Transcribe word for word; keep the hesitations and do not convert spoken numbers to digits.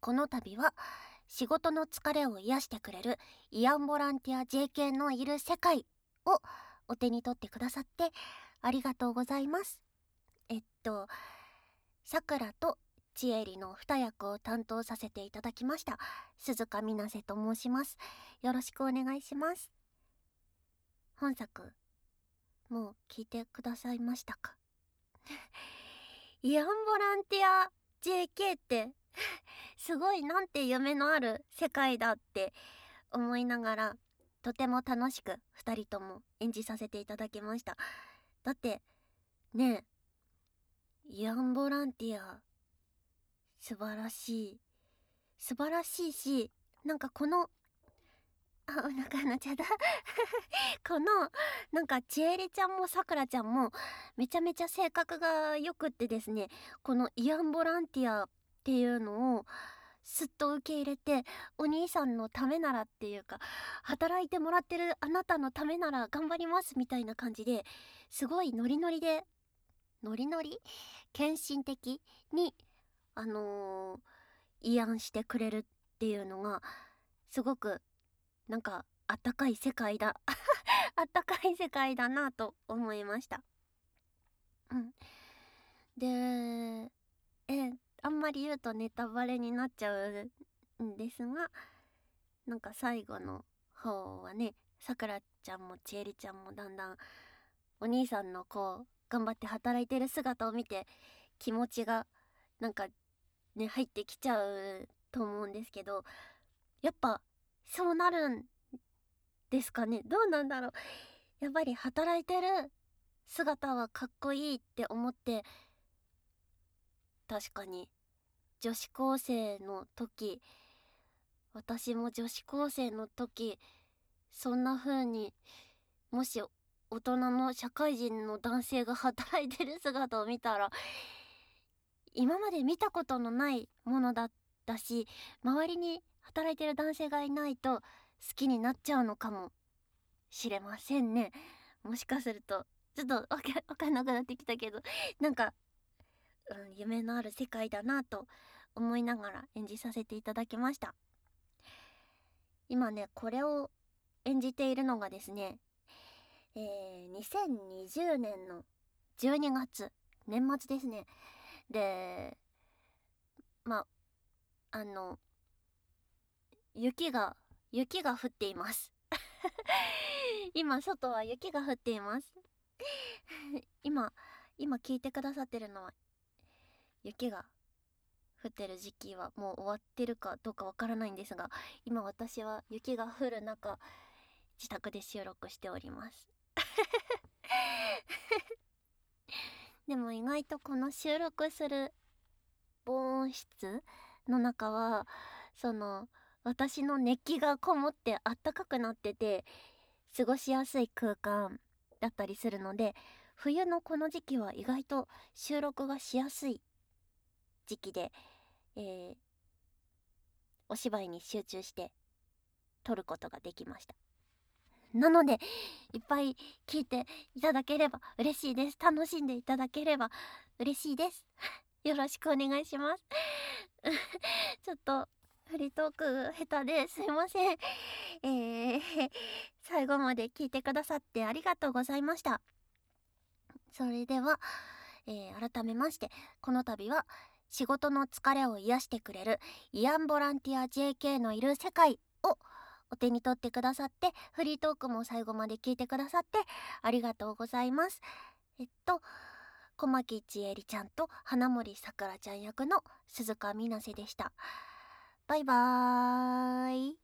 この度は仕事の疲れを癒してくれるイアンボランティア ジェーケー のいる世界をお手に取ってくださってありがとうございます。えっとさくらとちえりの二役を担当させていただきました鈴鹿みなせと申します。よろしくお願いします。本作もう聞いてくださいましたか？イアンボランティア ジェーケー ってすごいなんて夢のある世界だって思いながら、とても楽しくふたりとも演じさせていただきました。だってねえ、イアンボランティア素晴らしい素晴らしいし、なんかこのあ、お腹鳴っちゃったこのなんかちえりちゃんもさくらちゃんもめちゃめちゃ性格がよくってですね、このイアンボランティアっていうのをすっと受け入れて、お兄さんのためならっていうか、働いてもらってるあなたのためなら頑張りますみたいな感じで、すごいノリノリでノリノリ献身的にあのー、慰安してくれるっていうのがすごくなんかあったかい世界だあったかい世界だなと思いました。うんでえあんまり言うとネタバレになっちゃうんですが、なんか最後の方はね、さくらちゃんもちえりちゃんもだんだんお兄さんのこう頑張って働いてる姿を見て気持ちがなんかね入ってきちゃうと思うんですけど、やっぱそうなるんですかね。どうなんだろう。やっぱり働いてる姿はかっこいいって思って、確かに女子高生の時、私も女子高生の時そんな風に、もし大人の社会人の男性が働いてる姿を見たら、今まで見たことのないものだったし、周りに働いてる男性がいないと好きになっちゃうのかもしれませんね。もしかするとちょっとわかわかんなくなってきたけど、なんか、うん、夢のある世界だなと思いながら演じさせていただきました。今ねこれを演じているのがですね、えー、にせんにじゅうねんのじゅうにがつ、年末ですね。でまああの雪が雪が降っています今外は雪が降っています今今聞いてくださってるのは、雪が降ってる時期はもう終わってるかどうかわからないんですが、今私は雪が降る中自宅で収録しておりますでも意外とこの収録する防音室の中は、その私の熱気がこもってあったかくなってて過ごしやすい空間だったりするので、冬のこの時期は意外と収録がしやすい時期で、えー、お芝居に集中して撮ることができました。なのでいっぱい聞いていただければ嬉しいです。楽しんでいただければ嬉しいですよろしくお願いしますちょっとフリートーク下手ですいません。えー、最後まで聞いてくださってありがとうございました。それでは、えー、改めましてこの度は仕事の疲れを癒してくれるイアンボランティア ジェーケー のいる世界をお手に取ってくださって、フリートークも最後まで聞いてくださってありがとうございます。えっと小牧ちえりちゃんと花森さくらちゃん役の鈴鹿みなせでした。バイバーイ。